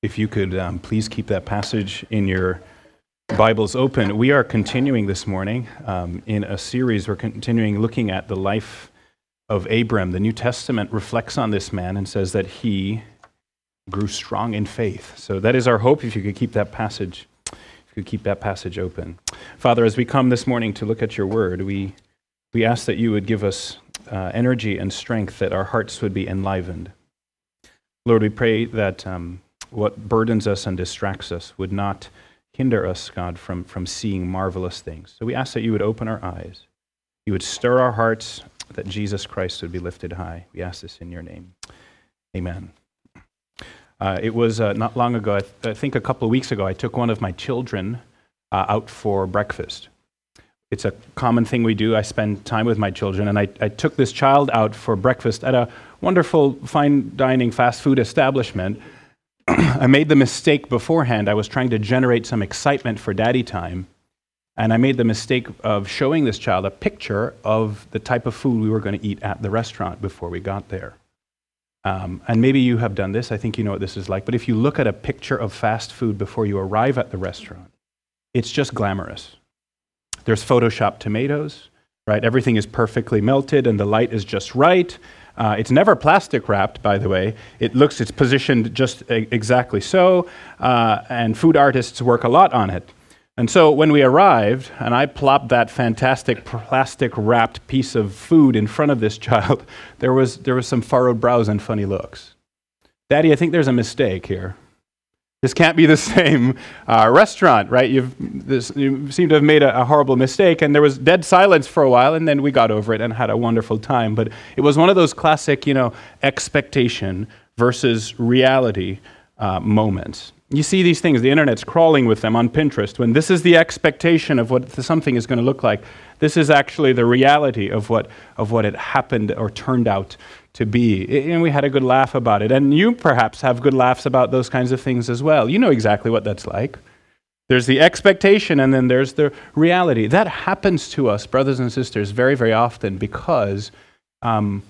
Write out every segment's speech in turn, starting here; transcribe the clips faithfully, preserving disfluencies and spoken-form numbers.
If you could um, please keep that passage in your Bibles open. We are continuing this morning um, in a series. We're continuing looking at the life of Abram. The New Testament reflects on this man and says that he grew strong in faith. So that is our hope. If you could keep that passage, if you could keep that passage open. Father, as we come this morning to look at your word, we we ask that you would give us uh, energy and strength, that our hearts would be enlivened. Lord, we pray that um, what burdens us and distracts us would not hinder us, God, from, from seeing marvelous things. So we ask that you would open our eyes, you would stir our hearts, that Jesus Christ would be lifted high. We ask this in your name. Amen. Uh, it was uh, not long ago, I, th- I think a couple of weeks ago, I took one of my children uh, out for breakfast. It's a common thing we do. I spend time with my children, and I, I took this child out for breakfast at a wonderful fine dining fast food establishment. I made the mistake beforehand. I was trying to generate some excitement for daddy time, and I made the mistake of showing this child a picture of the type of food we were going to eat at the restaurant before we got there. Um, and maybe you have done this. I think you know what this is like. But if you look at a picture of fast food before you arrive at the restaurant, it's just glamorous. There's Photoshopped tomatoes, right? Everything is perfectly melted and the light is just right. Uh, it's never plastic wrapped, by the way. It looks, it's positioned just a- exactly so, uh, and food artists work a lot on it. And so when we arrived, and I plopped that fantastic plastic wrapped piece of food in front of this child, there was there was some furrowed brows and funny looks. Daddy, I think there's a mistake here. This can't be the same uh, restaurant, right? You've this, you seem to have made a, a horrible mistake, and there was dead silence for a while, and then we got over it and had a wonderful time. But it was one of those classic, you know, expectation versus reality uh, moments. You see these things, the internet's crawling with them on Pinterest. When this is the expectation of what something is going to look like, this is actually the reality of what of what it happened or turned out to be. And we had a good laugh about it. And you perhaps have good laughs about those kinds of things as well. You know exactly what that's like. There's the expectation and then there's the reality. That happens to us, brothers and sisters, very, very often because um,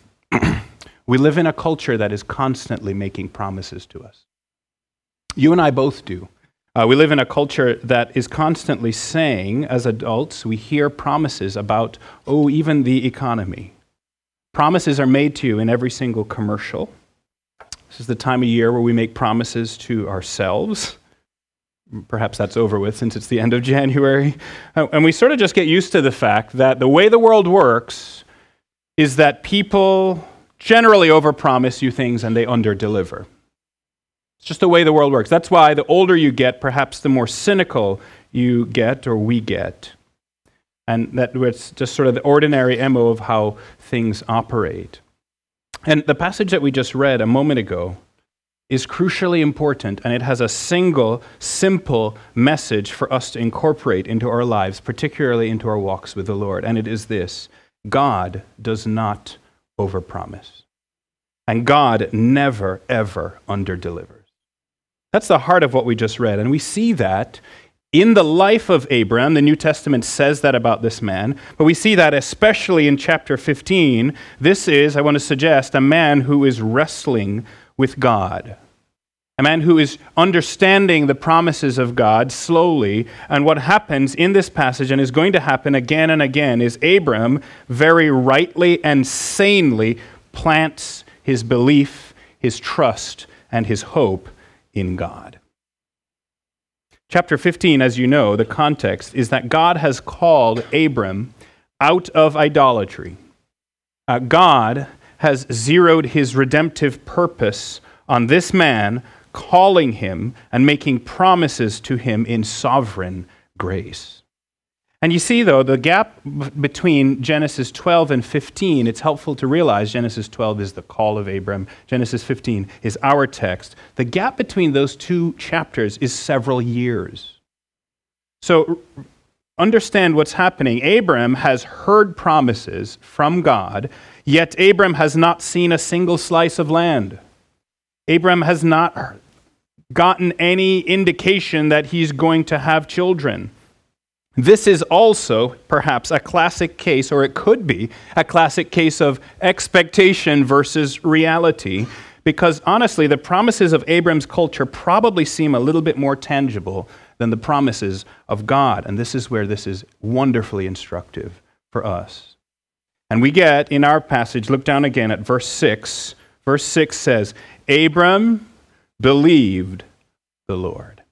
we live in a culture that is constantly making promises to us. You and I both do. Uh, we live in a culture that is constantly saying, as adults, we hear promises about, oh, even the economy. Promises are made to you in every single commercial. This is the time of year where we make promises to ourselves. Perhaps that's over with since it's the end of January. And we sort of just get used to the fact that the way the world works is that people generally overpromise you things and they underdeliver. It's just the way the world works. That's why the older you get, perhaps the more cynical you get or we get. And that it's just sort of the ordinary M O of how things operate. And the passage that we just read a moment ago is crucially important, and it has a single, simple message for us to incorporate into our lives, particularly into our walks with the Lord. And it is this: God does not overpromise. And God never, ever underdelivers. That's the heart of what we just read. And we see that in the life of Abram. The New Testament says that about this man, but we see that especially in chapter fifteen. This is, I want to suggest, a man who is wrestling with God. A man who is understanding the promises of God slowly. And what happens in this passage, and is going to happen again and again, is Abram very rightly and sanely plants his belief, his trust, and his hope in God. Chapter fifteen, as you know, the context is that God has called Abram out of idolatry. Uh, God has zeroed his redemptive purpose on this man, calling him and making promises to him in sovereign grace. And you see, though, the gap b- between Genesis twelve and fifteen, it's helpful to realize Genesis twelve is the call of Abram. Genesis fifteen is our text. The gap between those two chapters is several years. So understand what's happening. Abram has heard promises from God, yet Abram has not seen a single slice of land. Abram has not gotten any indication that he's going to have children. This is also perhaps a classic case, or it could be a classic case of expectation versus reality, Because honestly, the promises of Abram's culture probably seem a little bit more tangible than the promises of God. And this is where this is wonderfully instructive for us. And we get in our passage, look down again at verse six. Verse six says, Abram believed the Lord.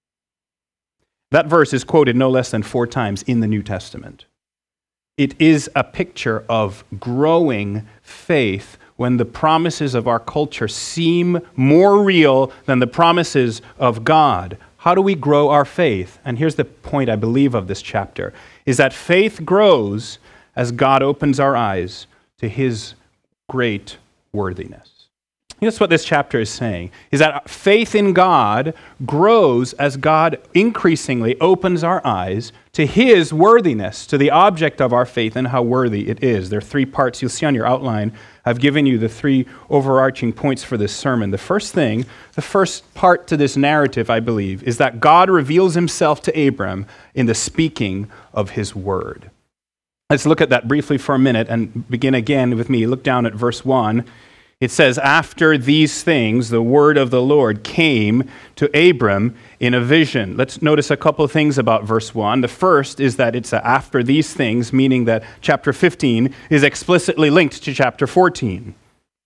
That verse is quoted no less than four times in the New Testament. It is a picture of growing faith when the promises of our culture seem more real than the promises of God. How do we grow our faith? And here's the point, I believe, of this chapter, is that faith grows as God opens our eyes to his great worthiness. That's what this chapter is saying, is that faith in God grows as God increasingly opens our eyes to his worthiness, to the object of our faith and how worthy it is. There are three parts you'll see on your outline. I've given you the three overarching points for this sermon. The first thing, the first part to this narrative, I believe, is that God reveals himself to Abram in the speaking of his word. Let's look at that briefly for a minute and begin again with me. Look down at verse one. It says, after these things, the word of the Lord came to Abram in a vision. Let's notice a couple of things about verse one. The first is that it's a after these things, meaning that chapter fifteen is explicitly linked to chapter fourteen.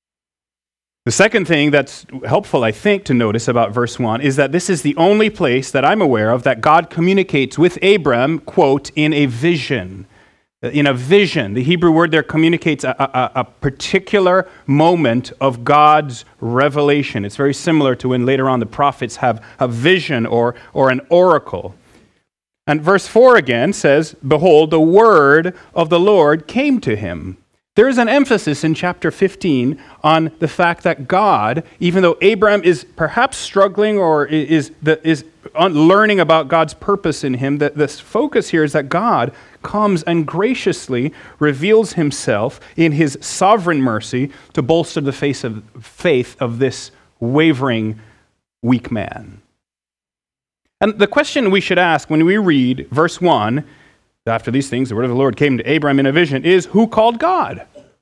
The second thing that's helpful, I think, to notice about verse one is that this is the only place that I'm aware of that God communicates with Abram, quote, in a vision. In a vision, the Hebrew word there communicates a, a, a particular moment of God's revelation. It's very similar to when later on the prophets have a vision or, or an oracle. And verse four again says, behold, the word of the Lord came to him. There is an emphasis in chapter fifteen on the fact that God, even though Abram is perhaps struggling or is, is learning about God's purpose in him, that this focus here is that God comes and graciously reveals himself in his sovereign mercy to bolster the face of faith of this wavering, weak man. And the question we should ask when we read verse one, after these things, the word of the Lord came to Abram in a vision, is who called God?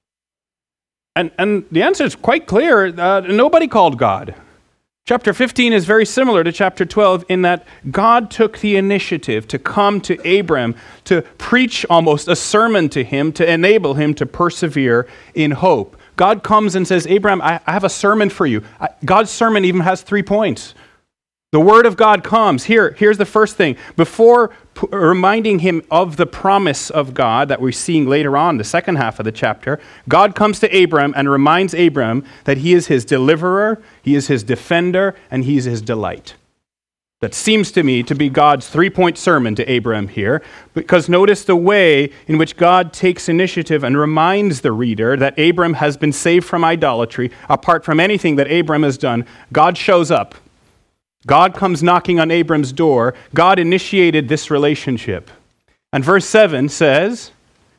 And, and the answer is quite clear. Uh, nobody called God. Chapter fifteen is very similar to chapter twelve in that God took the initiative to come to Abram, to preach almost a sermon to him, to enable him to persevere in hope. God comes and says, Abram, I, I have a sermon for you. I, God's sermon even has three points. The word of God comes. Here, here's the first thing. Before p- reminding him of the promise of God that we're seeing later on, the second half of the chapter, God comes to Abram and reminds Abram that he is his deliverer, he is his defender, and he's his delight. That seems to me to be God's three-point sermon to Abram here, because notice the way in which God takes initiative and reminds the reader that Abram has been saved from idolatry. Apart from anything that Abram has done, God shows up. God comes knocking on Abram's door. God initiated this relationship. And verse seven says,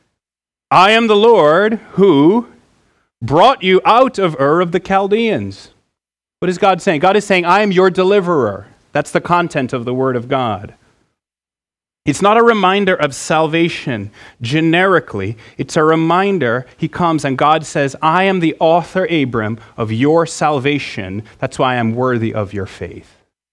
I am the Lord who brought you out of Ur of the Chaldeans. What is God saying? God is saying, I am your deliverer. That's the content of the word of God. It's not a reminder of salvation generically. It's a reminder, he comes and God says, I am the author, Abram, of your salvation. That's why I'm worthy of your faith.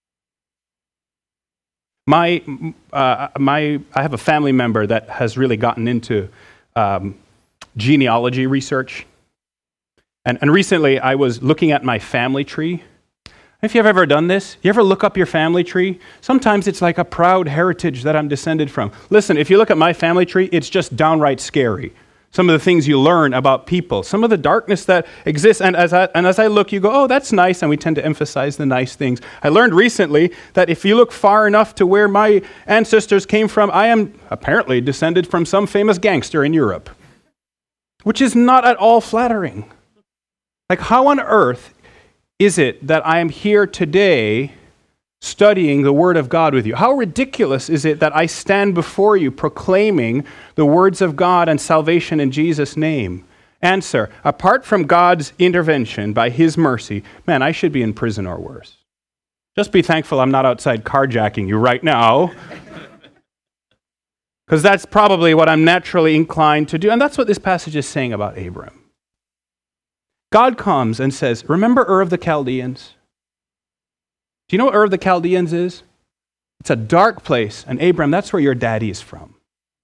My, uh, my, I have a family member that has really gotten into um, genealogy research. And, and recently I was looking at my family tree. If you've ever done this, you ever look up your family tree? Sometimes it's like a proud heritage that I'm descended from. Listen, if you look at my family tree, it's just downright scary. Some of the things you learn about people, some of the darkness that exists. And as I, and as I look, you go, oh, that's nice. And we tend to emphasize the nice things. I learned recently that if you look far enough to where my ancestors came from, I am apparently descended from some famous gangster in Europe, which is not at all flattering. Like, how on earth is it that I am here today studying the Word of God with you? How ridiculous is it that I stand before you proclaiming the words of God and salvation in Jesus' name? Answer, apart from God's intervention by His mercy, man, I should be in prison or worse. Just be thankful I'm not outside carjacking you right now, because that's probably what I'm naturally inclined to do. And that's what this passage is saying about Abram. God comes and says, remember Ur of the Chaldeans? Do you know what Ur of the Chaldeans is? It's a dark place, and Abram, that's where your daddy is from.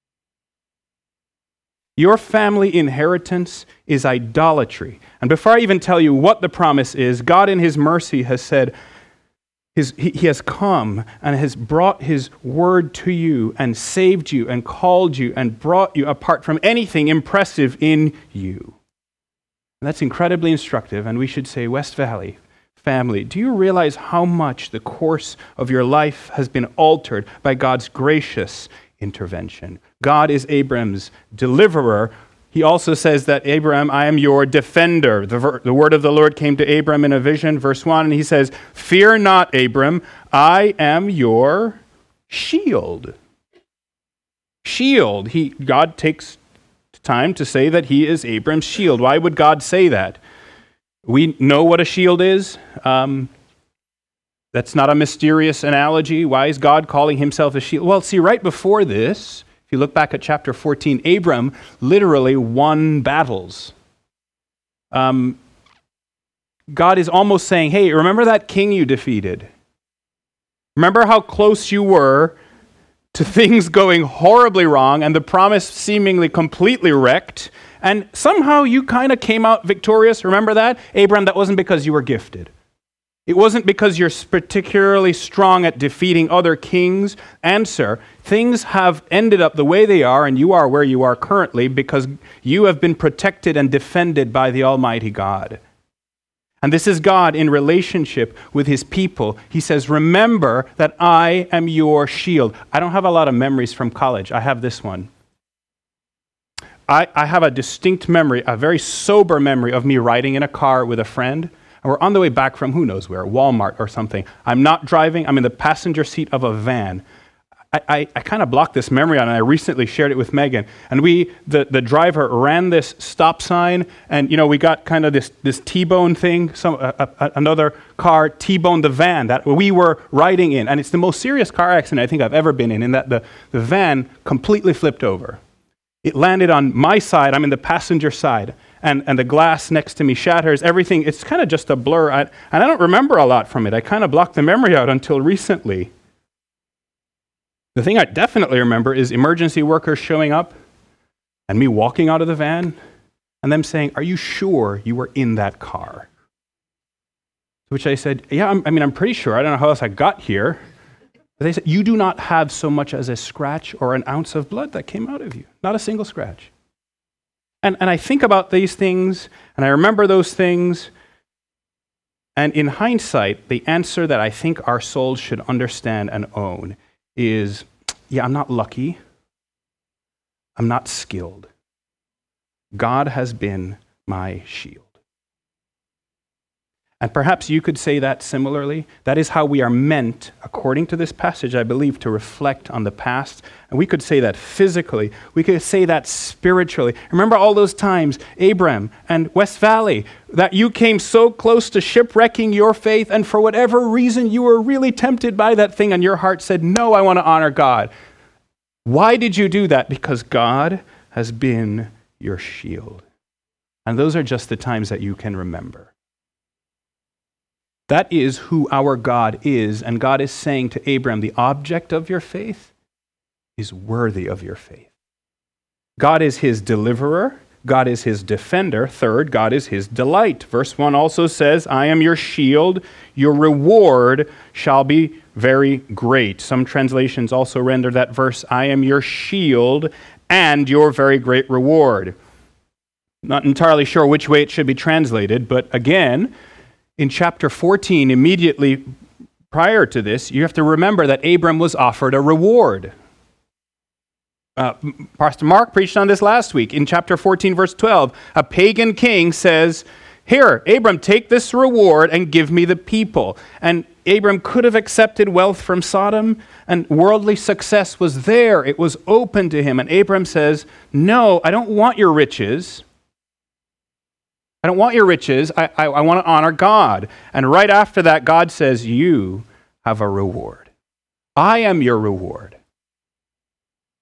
Your family inheritance is idolatry. And before I even tell you what the promise is, God in his mercy has said, his, he, he has come and has brought his word to you and saved you and called you and brought you apart from anything impressive in you. And that's incredibly instructive, and we should say, West Valley family, do you realize how much the course of your life has been altered by God's gracious intervention? God is Abram's deliverer. He also says that, Abram, I am your defender. The, ver- the word of the Lord came to Abram in a vision, verse one, and he says, fear not, Abram, I am your shield. Shield. He, God takes time to say that he is Abram's shield. Why would God say that? We know what a shield is. Um, that's not a mysterious analogy. Why is God calling himself a shield? Well, see, right before this, if you look back at chapter fourteen, Abram literally won battles. Um, God is almost saying, hey, remember that king you defeated? Remember how close you were to things going horribly wrong and the promise seemingly completely wrecked, and somehow you kind of came out victorious? Remember that? Abram, that wasn't because you were gifted. It wasn't because you're particularly strong at defeating other kings. Answer, things have ended up the way they are, and you are where you are currently because you have been protected and defended by the Almighty God. And this is God in relationship with his people. He says, remember that I am your shield. I don't have a lot of memories from college. I have this one. I, I have a distinct memory, a very sober memory of me riding in a car with a friend. And we're on the way back from who knows where, Walmart or something. I'm not driving. I'm in the passenger seat of a van. I, I, I kind of blocked this memory out, and I recently shared it with Megan. And we, the, the driver ran this stop sign, and you know we got kind of this this T-bone thing. Some uh, uh, another car T-boned the van that we were riding in, and it's the most serious car accident I think I've ever been in. In that the the van completely flipped over. It landed on my side. I'm in the passenger side, and and the glass next to me shatters. Everything. It's kind of just a blur, I, and I don't remember a lot from it. I kind of blocked the memory out until recently. The thing I definitely remember is emergency workers showing up and me walking out of the van and them saying, are you sure you were in that car? To which I said, yeah, I'm, I mean, I'm pretty sure. I don't know how else I got here. But they said, you do not have so much as a scratch or an ounce of blood that came out of you. Not a single scratch. And, and I think about these things and I remember those things. And in hindsight, the answer that I think our souls should understand and own is, yeah, I'm not lucky. I'm not skilled. God has been my shield. And perhaps you could say that similarly. That is how we are meant, according to this passage, I believe, to reflect on the past. And we could say that physically. We could say that spiritually. Remember all those times, Abram and West Valley, that you came so close to shipwrecking your faith, and for whatever reason, you were really tempted by that thing, and your heart said, no, I want to honor God. Why did you do that? Because God has been your shield. And those are just the times that you can remember. That is who our God is, and God is saying to Abram, the object of your faith is worthy of your faith. God is his deliverer. God is his defender. Third, God is his delight. Verse one also says, I am your shield. Your reward shall be very great. Some translations also render that verse, I am your shield and your very great reward. Not entirely sure which way it should be translated, but again, in chapter fourteen, immediately prior to this, you have to remember that Abram was offered a reward. Uh, Pastor Mark preached on this last week. In chapter fourteen, verse twelve, a pagan king says, here, Abram, take this reward and give me the people. And Abram could have accepted wealth from Sodom, and worldly success was there. It was open to him. And Abram says, no, I don't want your riches. I don't want your riches. I, I, I want to honor God. And right after that, God says, you have a reward. I am your reward.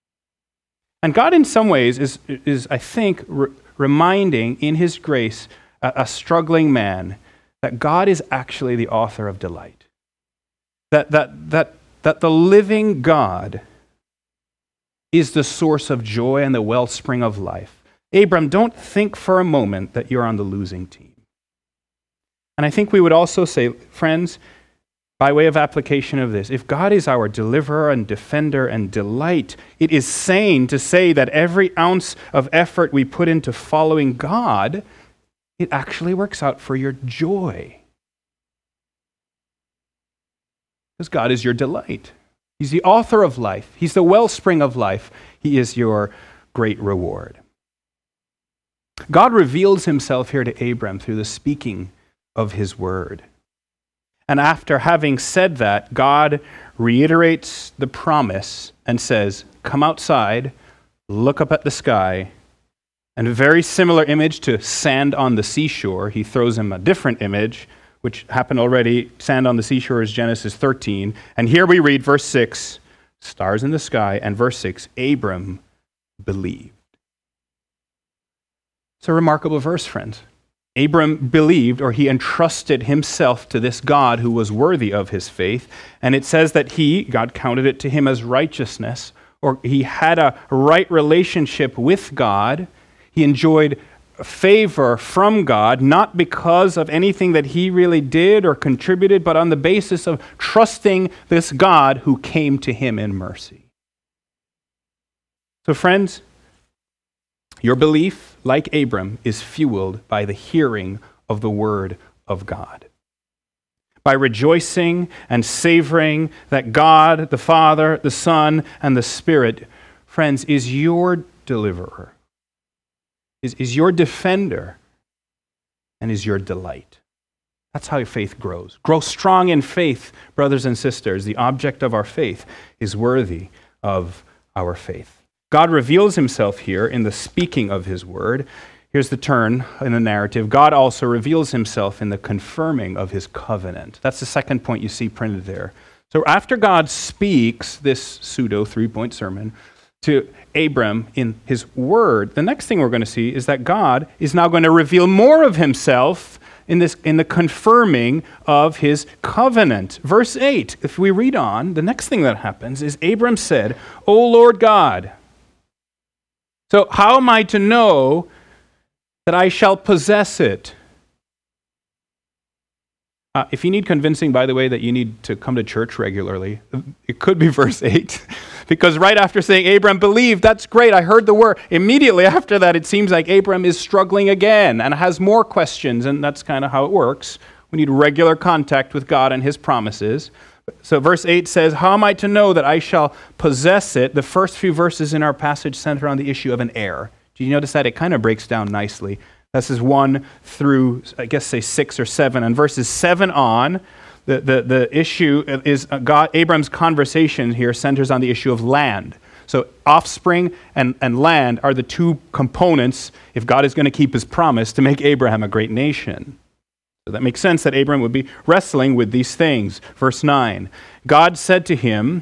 And God in some ways is, is I think, re- reminding in his grace a, a struggling man, that God is actually the author of delight. That, that, that, that the living God is the source of joy and the wellspring of life. Abram, don't think for a moment that you're on the losing team. And I think we would also say, friends, by way of application of this, if God is our deliverer and defender and delight, it is sane to say that every ounce of effort we put into following God, it actually works out for your joy. Because God is your delight. He's the author of life. He's the wellspring of life. He is your great reward. God reveals himself here to Abram through the speaking of his word. And after having said that, God reiterates the promise and says, come outside, look up at the sky, and a very similar image to sand on the seashore. He throws him a different image, which happened already. Sand on the seashore is Genesis thirteen. And here we read verse six, stars in the sky, and verse six, Abram believed. It's a remarkable verse, friends. Abram believed, or he entrusted himself to this God who was worthy of his faith. And it says that he, God counted it to him as righteousness, or he had a right relationship with God. He enjoyed favor from God, not because of anything that he really did or contributed, but on the basis of trusting this God who came to him in mercy. So friends, your belief, like Abram, is fueled by the hearing of the word of God. By rejoicing and savoring that God, the Father, the Son, and the Spirit, friends, is your deliverer, is, is your defender, and is your delight. That's how faith grows. Grow strong in faith, brothers and sisters. The object of our faith is worthy of our faith. God reveals himself here in the speaking of his word. Here's the turn in the narrative. God also reveals himself in the confirming of his covenant. That's the second point you see printed there. So after God speaks this pseudo three-point sermon to Abram in his word, the next thing we're going to see is that God is now going to reveal more of himself in this in the confirming of his covenant. Verse eight, if we read on, the next thing that happens is Abram said, O Lord God. So how am I to know that I shall possess it? Uh, if you need convincing, by the way, that you need to come to church regularly, it could be verse eight. Because right after saying, Abram believed, that's great, I heard the word. Immediately after that, it seems like Abram is struggling again and has more questions, and that's kind of how it works. We need regular contact with God and his promises. So verse eight says, how am I to know that I shall possess it? The first few verses in our passage center on the issue of an heir. Do you notice that? It kind of breaks down nicely. This is one through, I guess, say six or seven. And verses seven on, the, the, the issue is God, Abram's conversation here centers on the issue of land. So offspring and, and land are the two components if God is going to keep his promise to make Abraham a great nation. So that makes sense that Abram would be wrestling with these things. Verse nine, God said to him,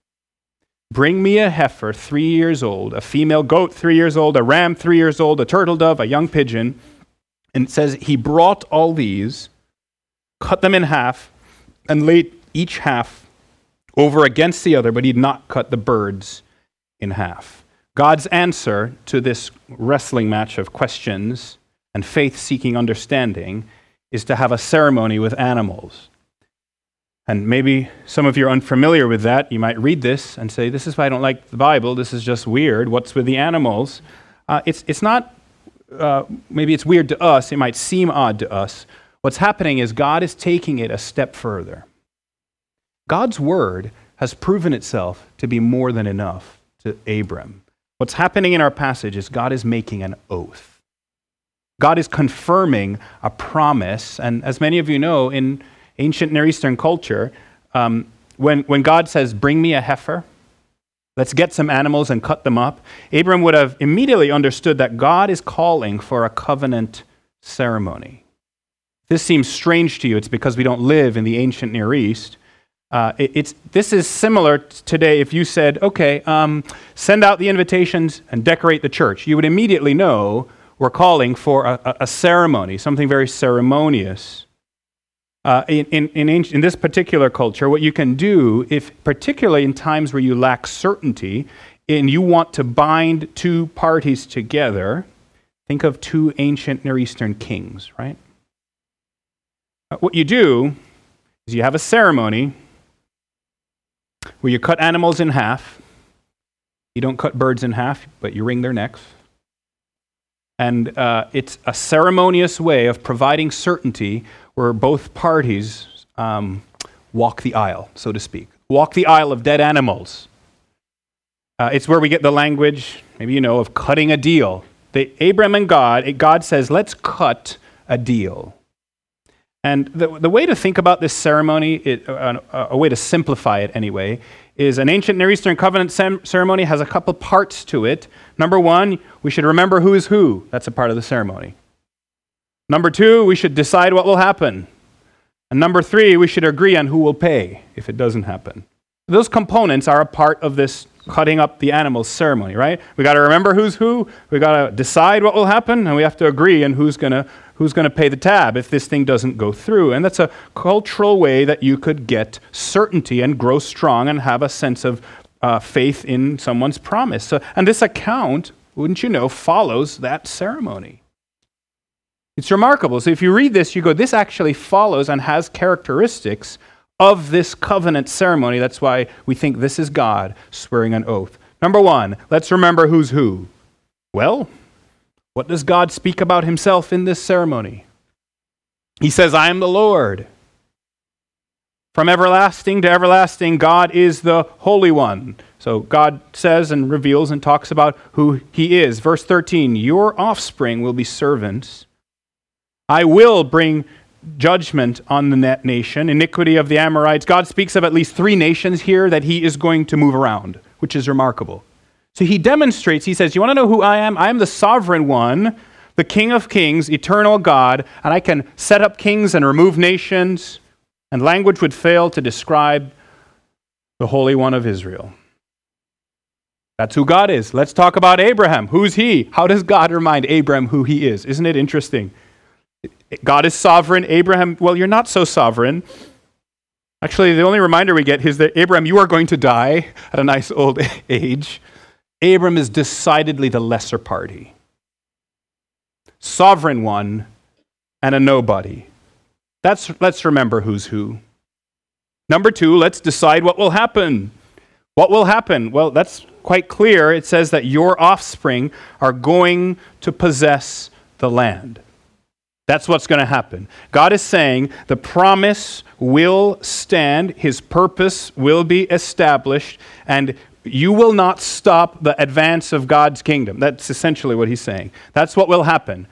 bring me a heifer three years old, a female goat three years old, a ram three years old, a turtle dove, a young pigeon. And it says he brought all these, cut them in half, and laid each half over against the other, but he did not cut the birds in half. God's answer to this wrestling match of questions and faith-seeking understanding is to have a ceremony with animals. And maybe some of you are unfamiliar with that. You might read this and say, this is why I don't like the Bible. This is just weird. What's with the animals? Uh, it's, it's not, uh, maybe it's weird to us. It might seem odd to us. What's happening is God is taking it a step further. God's word has proven itself to be more than enough to Abram. What's happening in our passage is God is making an oath. God is confirming a promise. And as many of you know, in ancient Near Eastern culture, um, when, when God says, bring me a heifer, let's get some animals and cut them up, Abram would have immediately understood that God is calling for a covenant ceremony. If this seems strange to you, it's because we don't live in the ancient Near East. Uh, it, it's, this is similar t- today if you said, okay, um, send out the invitations and decorate the church. You would immediately know were calling for a, a ceremony, something very ceremonious. Uh, in, in, in, ancient, in this particular culture, what you can do, if particularly in times where you lack certainty and you want to bind two parties together, think of two ancient Near Eastern kings, right? Uh, what you do is you have a ceremony where you cut animals in half. You don't cut birds in half, but you wring their necks. And uh, it's a ceremonious way of providing certainty where both parties um, walk the aisle, so to speak. Walk the aisle of dead animals. Uh, it's where we get the language, maybe you know, of cutting a deal. The, Abram and God, God says, let's cut a deal. And the, the way to think about this ceremony, it, uh, a way to simplify it anyway, is an ancient Near Eastern covenant sem- ceremony has a couple parts to it. Number one, we should remember who is who. That's a part of the ceremony. Number two, we should decide what will happen. And number three, we should agree on who will pay if it doesn't happen. Those components are a part of this cutting up the animals ceremony, right? We got to remember who's who. We got to decide what will happen, and we have to agree on who's going to who's going to pay the tab if this thing doesn't go through. And that's a cultural way that you could get certainty and grow strong and have a sense of uh, faith in someone's promise. So, and this account, wouldn't you know, follows that ceremony. It's remarkable. So if you read this, you go, this actually follows and has characteristics of this covenant ceremony. That's why we think this is God swearing an oath. Number one, let's remember who's who. Well, what does God speak about himself in this ceremony? He says, I am the Lord. From everlasting to everlasting, God is the Holy One. So God says and reveals and talks about who he is. Verse thirteen, your offspring will be servants. I will bring judgment on the net nation, iniquity of the Amorites. God speaks of at least three nations here that he is going to move around, which is remarkable. So he demonstrates, he says, you want to know who I am? I am the sovereign one, the King of kings, eternal God, and I can set up kings and remove nations, and language would fail to describe the Holy One of Israel. That's who God is. Let's talk about Abraham. Who's he? How does God remind Abraham who he is? Isn't it interesting? God is sovereign. Abraham, well, you're not so sovereign. Actually, the only reminder we get is that, Abraham, you are going to die at a nice old age. Abram is decidedly the lesser party. Sovereign one and a nobody. That's, let's remember who's who. Number two, let's decide what will happen. What will happen? Well, that's quite clear. It says that your offspring are going to possess the land. That's what's going to happen. God is saying the promise will stand, his purpose will be established, and you will not stop the advance of God's kingdom. That's essentially what he's saying. That's what will happen.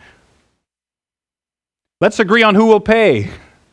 Let's agree on who will pay.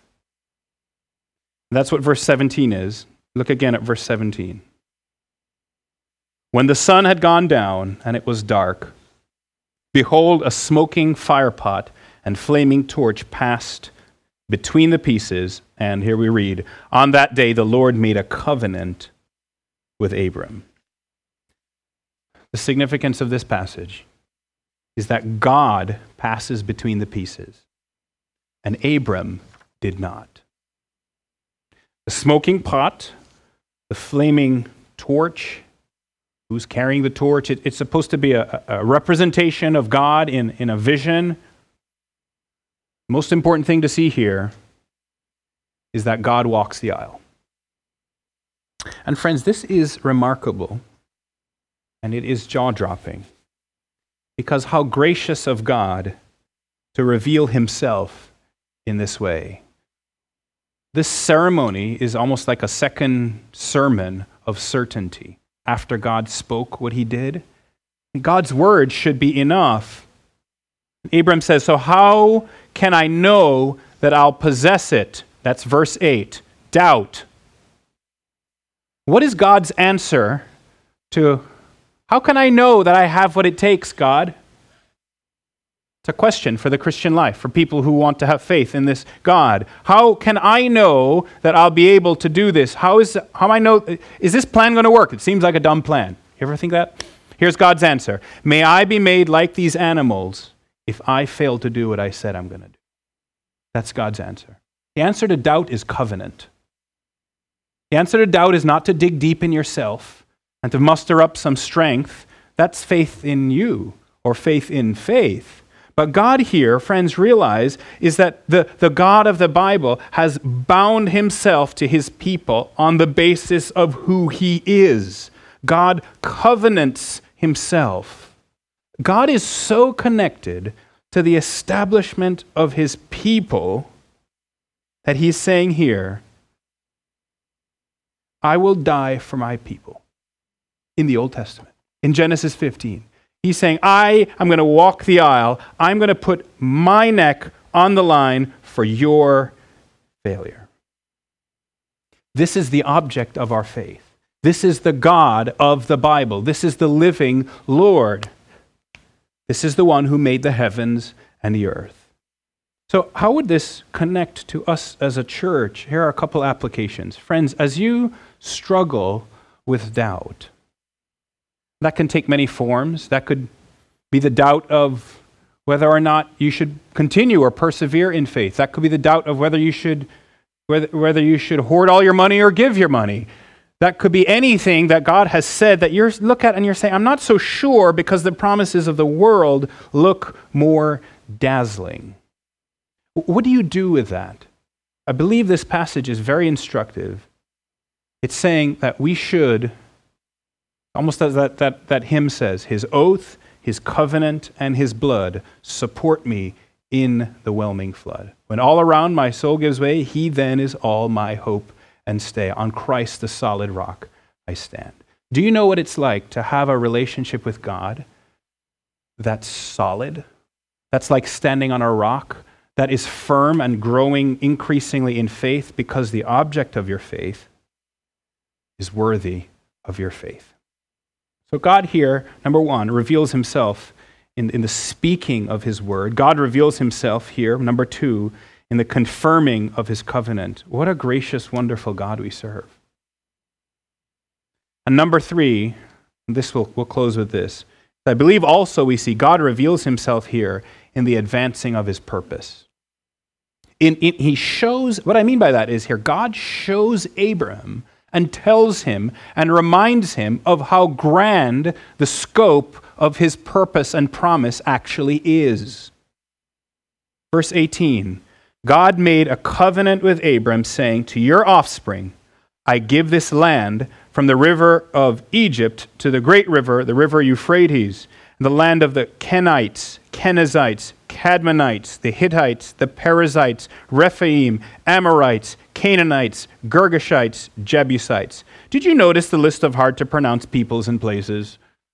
That's what verse seventeen is. Look again at verse seventeen. When the sun had gone down and it was dark, behold, a smoking firepot and flaming torch passed between the pieces. And here we read, on that day the Lord made a covenant with Abram. The significance of this passage is that God passes between the pieces, and Abram did not. The smoking pot, the flaming torch, who's carrying the torch? It, it's supposed to be a, a representation of God in, in a vision. Most important thing to see here is that God walks the aisle. And friends, this is remarkable, and it is jaw-dropping, because how gracious of God to reveal himself in this way. This ceremony is almost like a second sermon of certainty after God spoke what he did. God's word should be enough. Abram says, so how can I know that I'll possess it? That's verse eight. Doubt. What is God's answer to, how can I know that I have what it takes, God? It's a question for the Christian life, for people who want to have faith in this God. How can I know that I'll be able to do this? How is how am I know, is this plan going to work? It seems like a dumb plan. You ever think that? Here's God's answer. May I be made like these animals if I fail to do what I said I'm going to do? That's God's answer. The answer to doubt is covenant. The answer to doubt is not to dig deep in yourself and to muster up some strength. That's faith in you or faith in faith. But God here, friends, realize is that the, the God of the Bible has bound himself to his people on the basis of who he is. God covenants himself. God is so connected to the establishment of his people that he's saying here, I will die for my people. In the Old Testament, in Genesis fifteen. He's saying, I am going to walk the aisle. I'm going to put my neck on the line for your failure. This is the object of our faith. This is the God of the Bible. This is the living Lord. This is the one who made the heavens and the earth. So how would this connect to us as a church? Here are a couple applications. Friends, as you struggle with doubt, that can take many forms. That could be the doubt of whether or not you should continue or persevere in faith. That could be the doubt of whether you should whether, whether you should hoard all your money or give your money. That could be anything that God has said that you look at and you're saying, I'm not so sure because the promises of the world look more dazzling. What do you do with that? I believe this passage is very instructive. It's saying that we should, almost as that, that, that hymn says, his oath, his covenant, and his blood support me in the whelming flood. When all around my soul gives way, he then is all my hope and stay. On Christ, the solid rock, I stand. Do you know what it's like to have a relationship with God that's solid? That's like standing on a rock that is firm and growing increasingly in faith because the object of your faith is worthy of your faith. So God here, number one, reveals himself in, in the speaking of his word. God reveals himself here, number two, in the confirming of his covenant. What a gracious, wonderful God we serve. And number three, and this will we'll close with this. I believe also we see God reveals himself here in the advancing of his purpose. In, in, he shows, what I mean by that is here, God shows Abraham and tells him and reminds him of how grand the scope of his purpose and promise actually is. Verse eighteen, God made a covenant with Abram, saying, to your offspring, I give this land from the river of Egypt to the great river, the river Euphrates, the land of the Kenites, Kenizzites, Cadmonites, the Hittites, the Perizzites, Rephaim, Amorites, Canaanites, Girgashites, Jebusites. Did you notice the list of hard-to-pronounce peoples and places?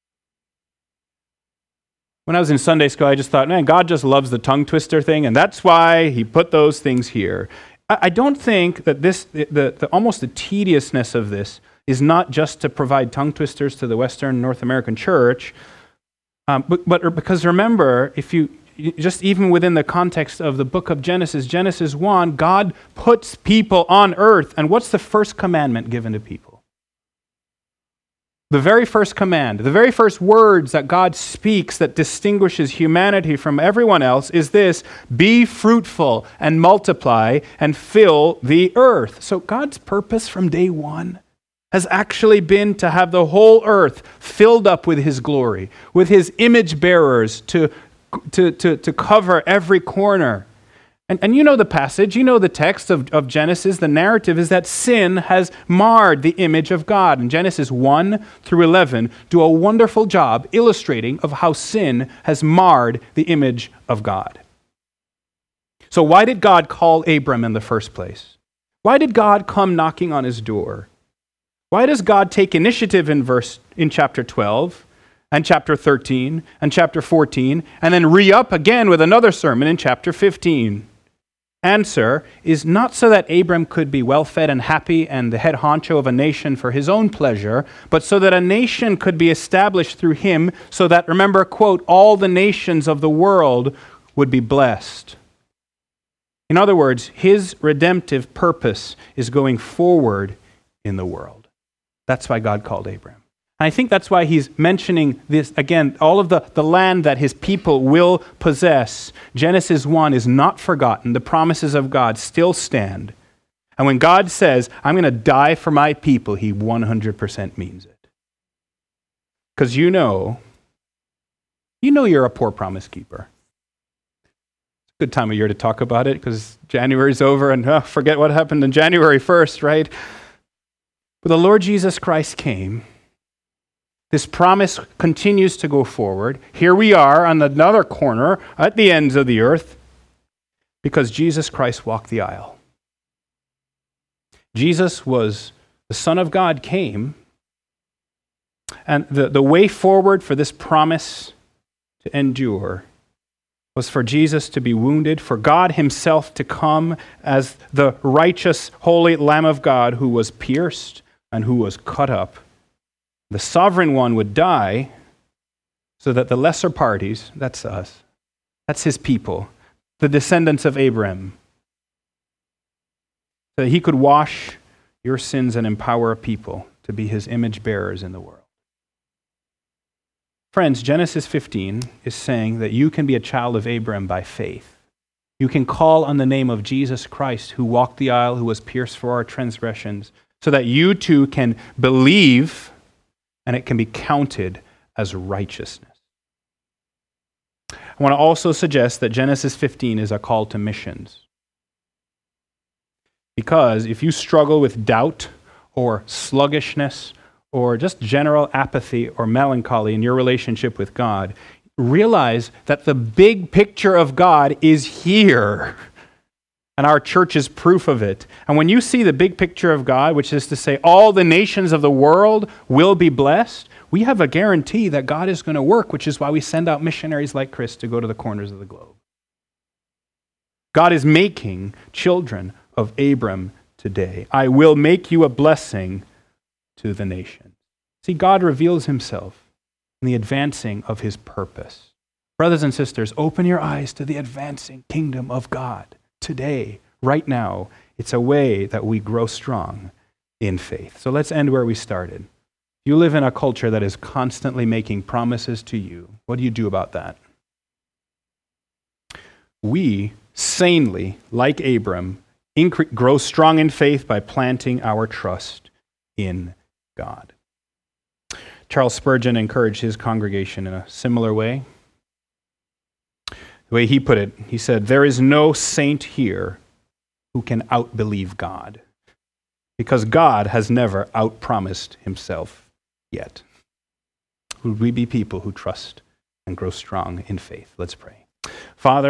When I was in Sunday school, I just thought, man, God just loves the tongue twister thing, and that's why he put those things here. I don't think that this, the, the almost the tediousness of this is not just to provide tongue twisters to the Western North American church, um, but, but because remember, if you just even within the context of the book of Genesis, Genesis one, God puts people on earth, and what's the first commandment given to people? The very first command, the very first words that God speaks that distinguishes humanity from everyone else is this: be fruitful and multiply and fill the earth. So God's purpose from day one has actually been to have the whole earth filled up with his glory, with his image bearers to, to, to, to cover every corner. And, and you know the passage, you know the text of, of Genesis. The narrative is that sin has marred the image of God. And Genesis one through eleven do a wonderful job illustrating of how sin has marred the image of God. So why did God call Abram in the first place? Why did God come knocking on his door? Why does God take initiative in verse in chapter twelve and chapter thirteen and chapter fourteen and then re-up again with another sermon in chapter fifteen? Answer is not so that Abram could be well-fed and happy and the head honcho of a nation for his own pleasure, but so that a nation could be established through him, so that, remember, quote, all the nations of the world would be blessed. In other words, his redemptive purpose is going forward in the world. That's why God called Abram. And I think that's why he's mentioning this, again, all of the, the land that his people will possess. Genesis one is not forgotten. The promises of God still stand. And when God says, I'm going to die for my people, he one hundred percent means it. Because you know, you know you're a poor promise keeper. It's a good time of year to talk about it because January's over and oh, forget what happened on January first, right? But the Lord Jesus Christ came. This promise continues to go forward. Here we are on another corner at the ends of the earth because Jesus Christ walked the aisle. Jesus was, the Son of God came, and the, the way forward for this promise to endure was for Jesus to be wounded, for God himself to come as the righteous, holy Lamb of God who was pierced and who was cut up. The sovereign one would die so that the lesser parties, that's us, that's his people, the descendants of Abraham, so that he could wash your sins and empower a people to be his image bearers in the world. Friends, Genesis fifteen is saying that you can be a child of Abraham by faith. You can call on the name of Jesus Christ, who walked the aisle, who was pierced for our transgressions, so that you too can believe and it can be counted as righteousness. I want to also suggest that Genesis fifteen is a call to missions. Because if you struggle with doubt or sluggishness or just general apathy or melancholy in your relationship with God, realize that the big picture of God is here. And our church is proof of it. And when you see the big picture of God, which is to say all the nations of the world will be blessed, we have a guarantee that God is going to work, which is why we send out missionaries like Chris to go to the corners of the globe. God is making children of Abram today. I will make you a blessing to the nation. See, God reveals himself in the advancing of his purpose. Brothers and sisters, open your eyes to the advancing kingdom of God. Today, right now, it's a way that we grow strong in faith. So let's end where we started. You live in a culture that is constantly making promises to you. What do you do about that? We sanely, like Abram, incre- grow strong in faith by planting our trust in God. Charles Spurgeon encouraged his congregation in a similar way. The way he put it, he said, there is no saint here who can outbelieve God, because God has never outpromised himself yet. Would we be people who trust and grow strong in faith? Let's pray. Father,